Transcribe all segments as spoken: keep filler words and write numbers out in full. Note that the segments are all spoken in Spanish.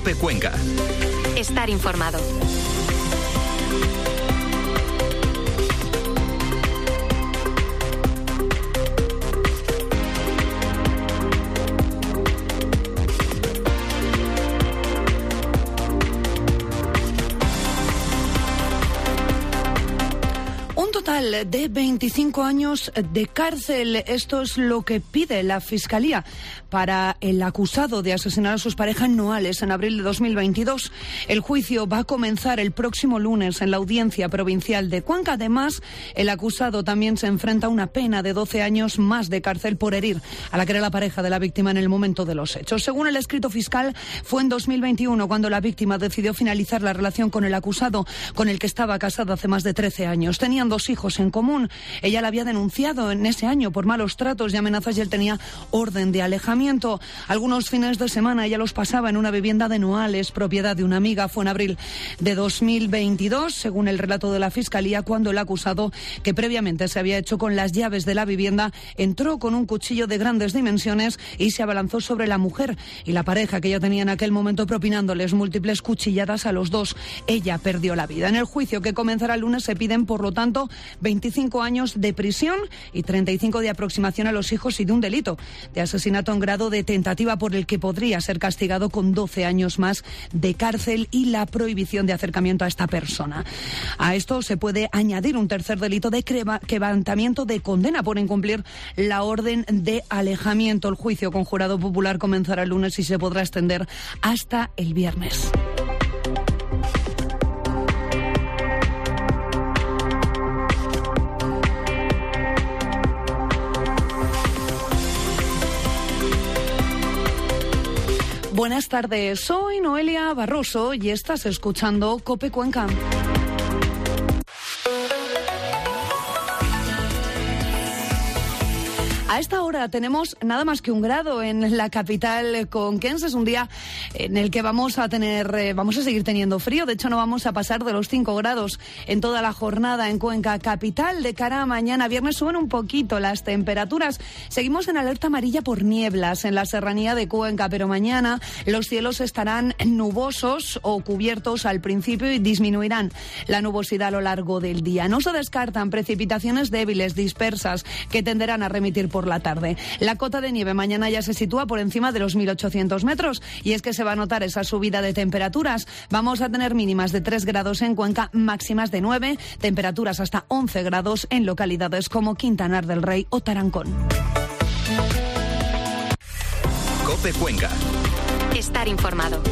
COPE Cuenca. Estar informado. Total de veinticinco años de cárcel. Esto es lo que pide la Fiscalía para el acusado de asesinar a sus parejas Noales en abril de dos mil veintidós. El juicio va a comenzar el próximo lunes en la Audiencia Provincial de Cuenca. Además, el acusado también se enfrenta a una pena de doce años más de cárcel por herir a la que era la pareja de la víctima en el momento de los hechos. Según el escrito fiscal, fue en dos mil veintiuno cuando la víctima decidió finalizar la relación con el acusado, con el que estaba casada hace más de trece años. Tenían dos hijos en común. Ella la había denunciado en ese año por malos tratos y amenazas y él tenía orden de alejamiento. Algunos fines de semana ella los pasaba en una vivienda de Noales, propiedad de una amiga. Fue en abril de dos mil veintidós, según el relato de la Fiscalía, cuando el acusado, que previamente se había hecho con las llaves de la vivienda, entró con un cuchillo de grandes dimensiones y se abalanzó sobre la mujer y la pareja que ella tenía en aquel momento, propinándoles múltiples cuchilladas a los dos. Ella perdió la vida. En el juicio que comenzará el lunes se piden, por lo tanto, veinticinco años de prisión y treinta y cinco de aproximación a los hijos y de un delito de asesinato en grado de tentativa por el que podría ser castigado con doce años más de cárcel y la prohibición de acercamiento a esta persona. A esto se puede añadir un tercer delito de quebrantamiento de condena por incumplir la orden de alejamiento. El juicio con jurado popular comenzará el lunes y se podrá extender hasta el viernes. Buenas tardes, soy Noelia Barroso y estás escuchando COPE Cuenca. A esta hora tenemos nada más que un grado en la capital conquense. Es un día en el que vamos a tener, eh, vamos a seguir teniendo frío. De hecho, no vamos a pasar de los cinco grados en toda la jornada en Cuenca capital. De cara a mañana viernes suben un poquito las temperaturas. Seguimos en alerta amarilla por nieblas en la serranía de Cuenca, pero mañana los cielos estarán nubosos o cubiertos al principio y disminuirán la nubosidad a lo largo del día. No se descartan precipitaciones débiles, dispersas, que tenderán a remitir por la tarde. La cota de nieve mañana ya se sitúa por encima de los mil ochocientos metros y es que se va a notar esa subida de temperaturas. Vamos a tener mínimas de tres grados en Cuenca, máximas de nueve, temperaturas hasta once grados en localidades como Quintanar del Rey o Tarancón. COPE Cuenca. Estar informado.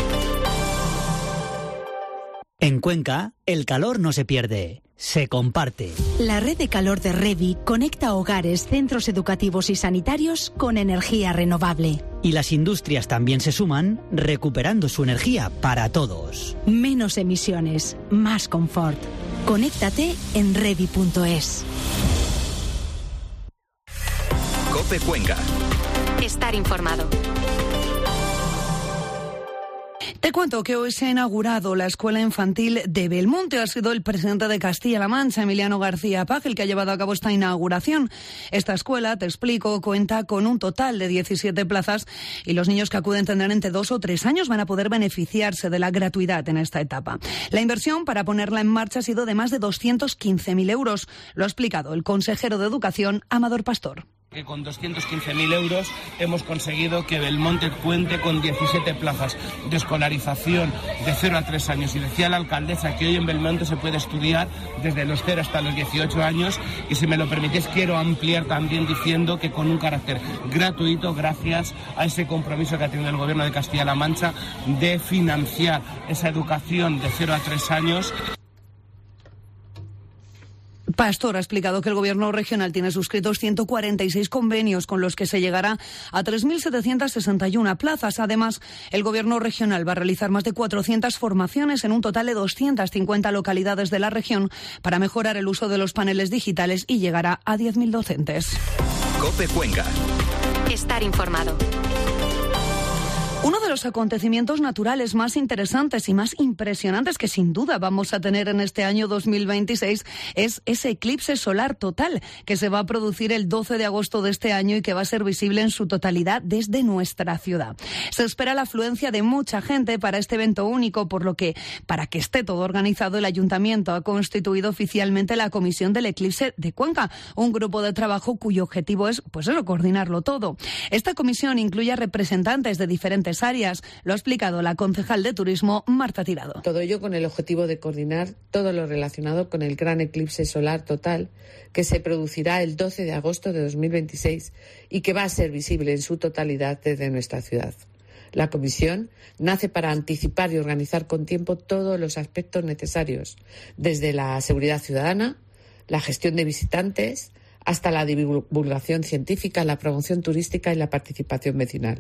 En Cuenca, el calor no se pierde, se comparte. La red de calor de Revi conecta hogares, centros educativos y sanitarios con energía renovable. Y las industrias también se suman, recuperando su energía para todos. Menos emisiones, más confort. Conéctate en revi punto es. COPE Cuenca. Estar informado. Te cuento que hoy se ha inaugurado la Escuela Infantil de Belmonte. Ha sido el presidente de Castilla-La Mancha, Emiliano García Paz, el que ha llevado a cabo esta inauguración. Esta escuela, te explico, cuenta con un total de diecisiete plazas y los niños que acuden tendrán entre dos o tres años. Van a poder beneficiarse de la gratuidad en esta etapa. La inversión para ponerla en marcha ha sido de más de doscientos quince mil euros. Lo ha explicado el consejero de Educación, Amador Pastor. Que con doscientos quince mil euros hemos conseguido que Belmonte cuente con diecisiete plazas de escolarización de cero a tres años. Y decía la alcaldesa que hoy en Belmonte se puede estudiar desde los cero hasta los dieciocho años. Y si me lo permitís, quiero ampliar también diciendo que con un carácter gratuito, gracias a ese compromiso que ha tenido el Gobierno de Castilla-La Mancha de financiar esa educación de cero a tres años. Pastor ha explicado que el Gobierno regional tiene suscritos ciento cuarenta y seis convenios con los que se llegará a tres mil setecientas sesenta y una plazas. Además, el Gobierno regional va a realizar más de cuatrocientas formaciones en un total de doscientas cincuenta localidades de la región para mejorar el uso de los paneles digitales y llegará a diez mil docentes. COPE Cuenca. Estar informado. Uno de los acontecimientos naturales más interesantes y más impresionantes que sin duda vamos a tener en este año dos mil veintiséis es ese eclipse solar total que se va a producir el doce de agosto de este año y que va a ser visible en su totalidad desde nuestra ciudad. Se espera la afluencia de mucha gente para este evento único, por lo que, para que esté todo organizado, el Ayuntamiento ha constituido oficialmente la Comisión del Eclipse de Cuenca, un grupo de trabajo cuyo objetivo es, pues eso, coordinarlo todo. Esta comisión incluye a representantes de diferentes áreas, lo ha explicado la concejal de Turismo, Marta Tirado. Todo ello con el objetivo de coordinar todo lo relacionado con el gran eclipse solar total que se producirá el doce de agosto de dos mil veintiséis y que va a ser visible en su totalidad desde nuestra ciudad. La comisión nace para anticipar y organizar con tiempo todos los aspectos necesarios, desde la seguridad ciudadana, la gestión de visitantes, hasta la divulgación científica, la promoción turística y la participación vecinal.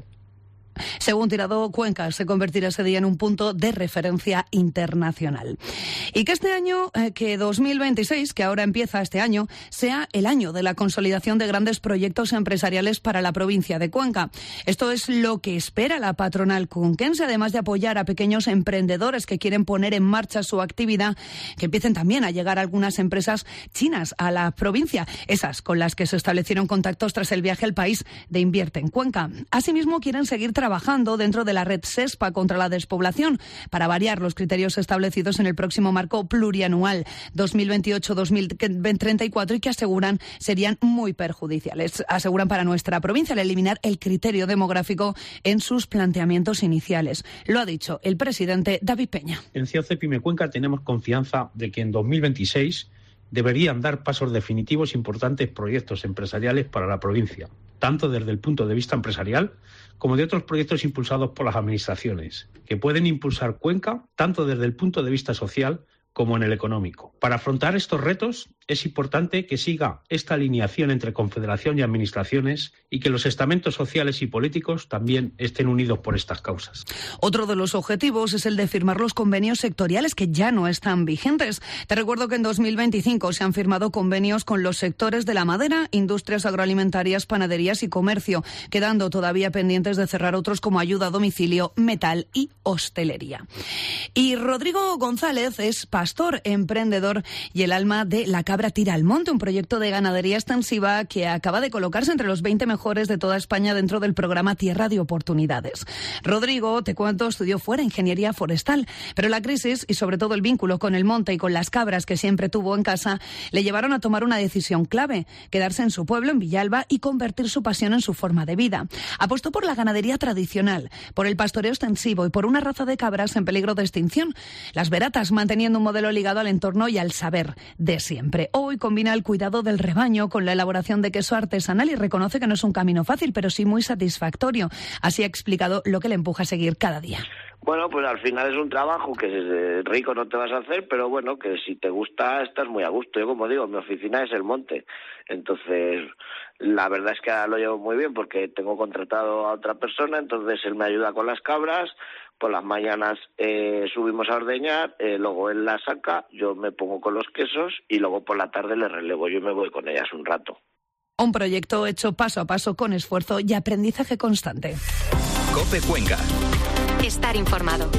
Según Tirado, Cuenca se convertirá ese día en un punto de referencia internacional. Y que este año, eh, que dos mil veintiséis, que ahora empieza este año, sea el año de la consolidación de grandes proyectos empresariales para la provincia de Cuenca. Esto es lo que espera la patronal cunquense, además de apoyar a pequeños emprendedores que quieren poner en marcha su actividad, que empiecen también a llegar algunas empresas chinas a la provincia, esas con las que se establecieron contactos tras el viaje al país de Invierte en Cuenca. Asimismo, quieren seguir trabajando trabajando dentro de la red SESPA contra la despoblación para variar los criterios establecidos en el próximo marco plurianual dos mil veintiocho dos mil treinta y cuatro y que aseguran serían muy perjudiciales. Aseguran para nuestra provincia el eliminar el criterio demográfico en sus planteamientos iniciales. Lo ha dicho el presidente David Peña. En C O C Pyme Cuenca tenemos confianza de que en dos mil veintiséis deberían dar pasos definitivos importantes proyectos empresariales para la provincia, tanto desde el punto de vista empresarial como de otros proyectos impulsados por las administraciones, que pueden impulsar Cuenca tanto desde el punto de vista social como en el económico. Para afrontar estos retos es importante que siga esta alineación entre Confederación y Administraciones y que los estamentos sociales y políticos también estén unidos por estas causas. Otro de los objetivos es el de firmar los convenios sectoriales que ya no están vigentes. Te recuerdo que en dos mil veinticinco se han firmado convenios con los sectores de la madera, industrias agroalimentarias, panaderías y comercio, quedando todavía pendientes de cerrar otros como ayuda a domicilio, metal y hostelería. Y Rodrigo González es pastor, emprendedor y el alma de La Cabra Tira al Monte, un proyecto de ganadería extensiva que acaba de colocarse entre los veinte mejores de toda España dentro del programa Tierra de Oportunidades. Rodrigo, te cuento, estudió fuera ingeniería forestal, pero la crisis y sobre todo el vínculo con el monte y con las cabras que siempre tuvo en casa le llevaron a tomar una decisión clave: quedarse en su pueblo, en Villalba, y convertir su pasión en su forma de vida. Apostó por la ganadería tradicional, por el pastoreo extensivo y por una raza de cabras en peligro de extinción, las veratas, manteniendo un modelo ligado al entorno y al saber de siempre. Hoy combina el cuidado del rebaño con la elaboración de queso artesanal y reconoce que no es un camino fácil, pero sí muy satisfactorio. Así ha explicado lo que le empuja a seguir cada día. Bueno, pues al final es un trabajo que es rico no te vas a hacer, pero bueno, que si te gusta estás muy a gusto. Yo, como digo, mi oficina es el monte, entonces la verdad es que lo llevo muy bien porque tengo contratado a otra persona, entonces él me ayuda con las cabras. Por las mañanas eh, subimos a ordeñar, eh, luego él la saca, yo me pongo con los quesos y luego por la tarde le relevo, yo me voy con ellas un rato. Un proyecto hecho paso a paso con esfuerzo y aprendizaje constante. COPE Cuenca. Estar informado.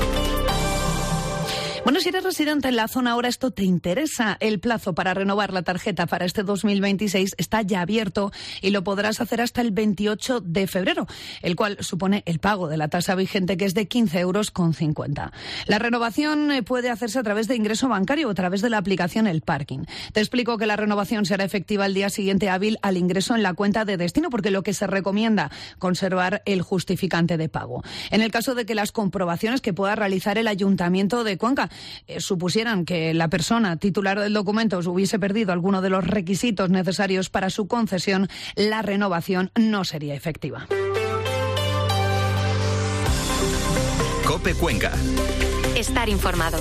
Bueno, si eres residente en la zona ahora, esto te interesa. El plazo para renovar la tarjeta para este dos mil veintiséis está ya abierto y lo podrás hacer hasta el veintiocho de febrero, el cual supone el pago de la tasa vigente, que es de quince euros con cincuenta. La renovación puede hacerse a través de ingreso bancario o a través de la aplicación El Parking. Te explico que la renovación será efectiva el día siguiente hábil al ingreso en la cuenta de destino, porque lo que se recomienda, conservar el justificante de pago. En el caso de que las comprobaciones que pueda realizar el Ayuntamiento de Cuenca Eh, supusieran que la persona titular del documento hubiese perdido alguno de los requisitos necesarios para su concesión, la renovación no sería efectiva. COPE Cuenca. Estar informado.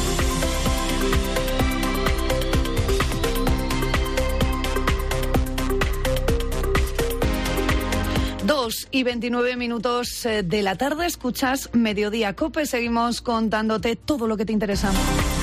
Dos y veintinueve minutos de la tarde, escuchas Mediodía COPE. Seguimos contándote todo lo que te interesa.